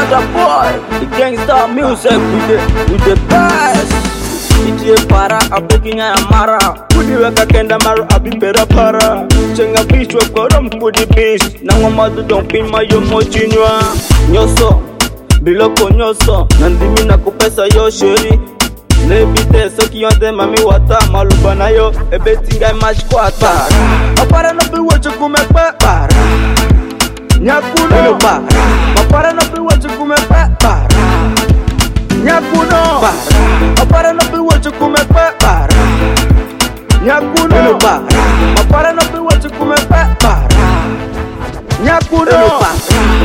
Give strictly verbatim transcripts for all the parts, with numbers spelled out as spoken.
Butter boy, the gangsta music with the with the best. Ije para abekinya ya mara, kudi weka kenda maru abibera para. Chenga bishwa korom kudi bish, na ngomadu don pin mayo mochinywa. Nyoso, biloko nyoso, nandimi na kupesa yo sheri. Lebite soki yonde mami wata, maluba na yo, ebe tinga match kwata. Mapara no bi wache kumekpe para. Nyakuno para. Mapara no bi wache kumekpe para. Nyakuno para. Mapara no bi wache kumekpe para. Nyakuno para. Mapara no bi wache kumekpe para. Nyakuno para.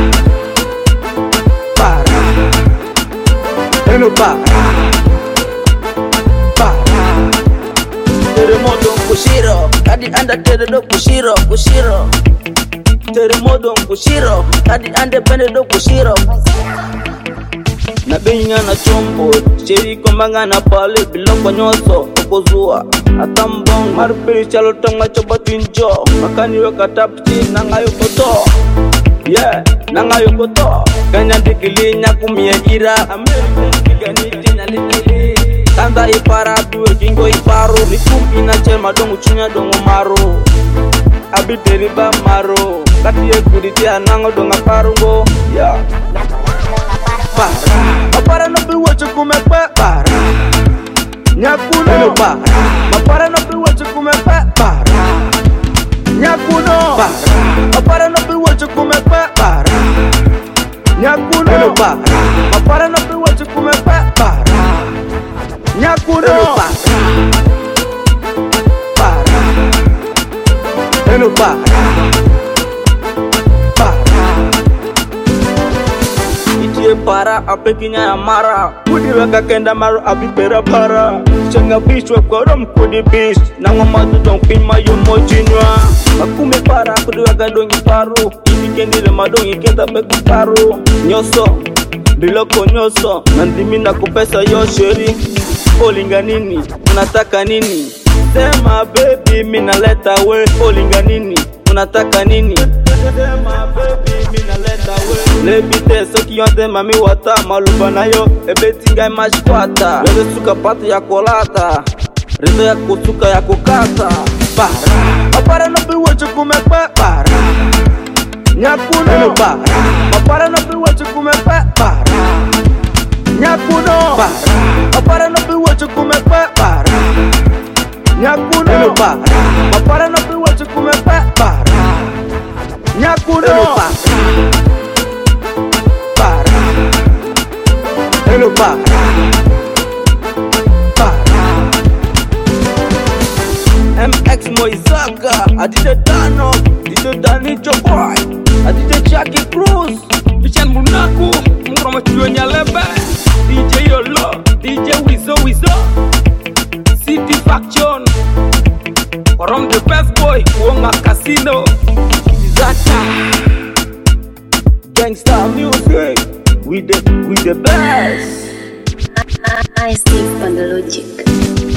Para. Eno para. Terremoto kushiro, kadi anda tere do kushiro, kushiro. Terremoto kushiro, kadi anda pende do kushiro. Na benya na chombo, cheri kombanga na pale biloko nyoso, okozua. Atambong marpiri chalo tonga chobatinjo, makani weka tapti nanga yokoto. Yeah, nanga yokoto. Kanya dikili nyakumia ira, American kiganiti na litili. Tanda ipara duwe kingo iparu, nikum ina chema dongu chunya dongu maru. Abiteri ba maru, kati ye kuditi anango donga parungo. Yeah. Para, mapara no bi wache kumekpe para. Nyakuno para, mapara no bi wache kumekpe para. Nyakuno para, mapara no bi wache kumekpe para. Nyakuno para, mapara no bi wache kumekpe para. Nyakuno para. Para. Eno para. Para apekinya ya mara, kudi weka kenda maru abibera para. Chenga bishwa korom kudi bish, na ngomadu don pin mayo mochinywa. Makume para kudi weka dongi paru, ibi kendile madongi kenda beku paru. Nyoso, biloko nyoso, nandimi na kupesa yo sheri. Olinga nini, unataka nini? Sema baby mina leta we. Olinga nini, unataka nini? Sema baby mina leta we. Lebite soki yonde mami wata, maluba na yo, ebe tinga match kwata. Reze suka pati ya kolata, reze ya kusuka ya kukata. Para, mapara no bi wache kumekpe para. Nyakuno para, mapara no bi wache kumekpe para. Nyakuno para, mapara no bi wache kumekpe para. Nyakuno para, mapara no bi wache kumekpe para. Nyakuno para. Para. Eno para. Para. M X Moizaga, Adide Dano, Adide Danicho Boy, Adide Jackie Cruz, Bichan Munaku, Mroma Chunya Lebe, D J Yolo, D J Wizo Wizo, City Faction, Korom the best boy, Wonga Casino, Zata, gangsta music, with the with the best. I, I, I stick on the logic.